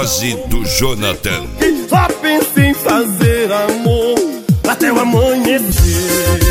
Metamorfose do Jonathan. Só pensa em fazer amor até o amanhecer.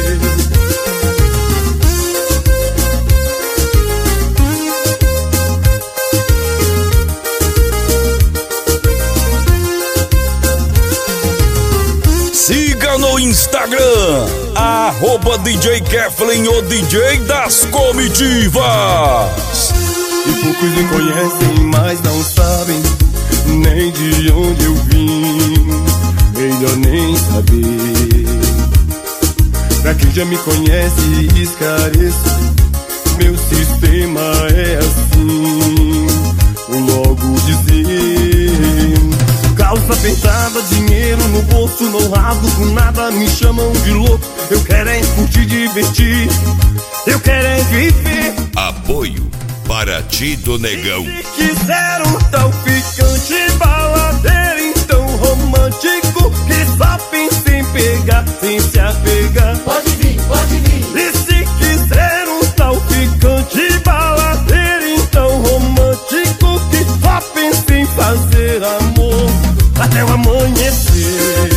Siga no Instagram, @DJ Keflin, o DJ das comitivas. E poucos me conhecem, mas não sabem nem de onde eu vim. Melhor nem saber. Pra quem já me conhece, esclareço, meu sistema é assim. Vou logo dizer: calça apertada, dinheiro no bolso, não rasgo com nada, me chamam de louco. Eu quero é curtir, divertir, eu quero é viver. Apoio para ti do Negão. Se quiser um tal ficante, baladeiro, então romântico, que só pensa em pegar, sem se apegar. Pode vir, pode vir. E se quiser um tal ficante, baladeiro, então romântico, que só pensa em fazer amor até o amanhecer.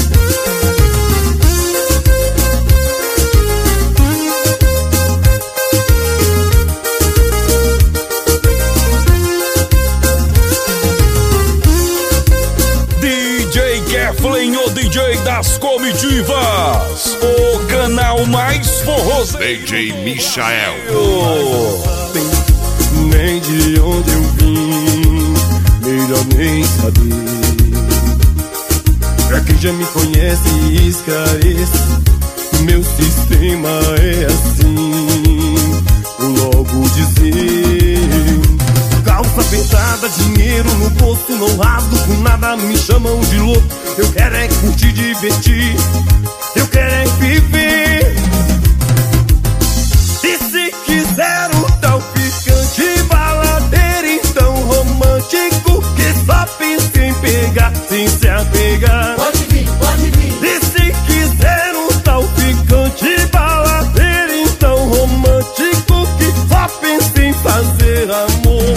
DJ Keflin, o DJ das comitivas, o canal mais forroso. DJ Michael. Nem de onde eu vim, melhor nem saber. Pra quem já me conhece, esclareço, meu sistema é assim. Vou logo dizer: calça apertada, dinheiro no bolso, não rasgo com nada, me chamam de louco. Eu quero é curtir, divertir, eu quero é viver. E se quiser um tal ficante, baladeiro, então romântico, que só pensa em pegar, sem se apegar. Pode vir, pode vir. E se quiser um tal ficante, baladeiro, então romântico, que só pensa em fazer amor.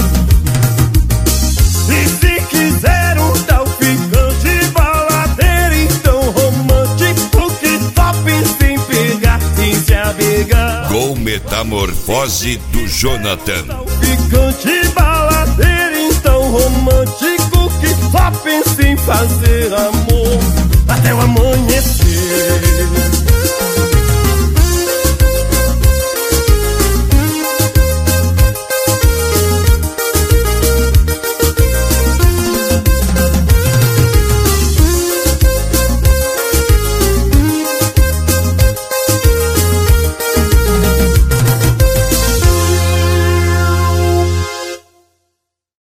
E se quiser um tal ficante, baladeiro, então romântico, que só pensa em pegar, sem se apegar. Com Metamorfose do Jonathan. Tal ficante, baladeiro, então romântico, que só pensa em fazer amor até o amanhecer.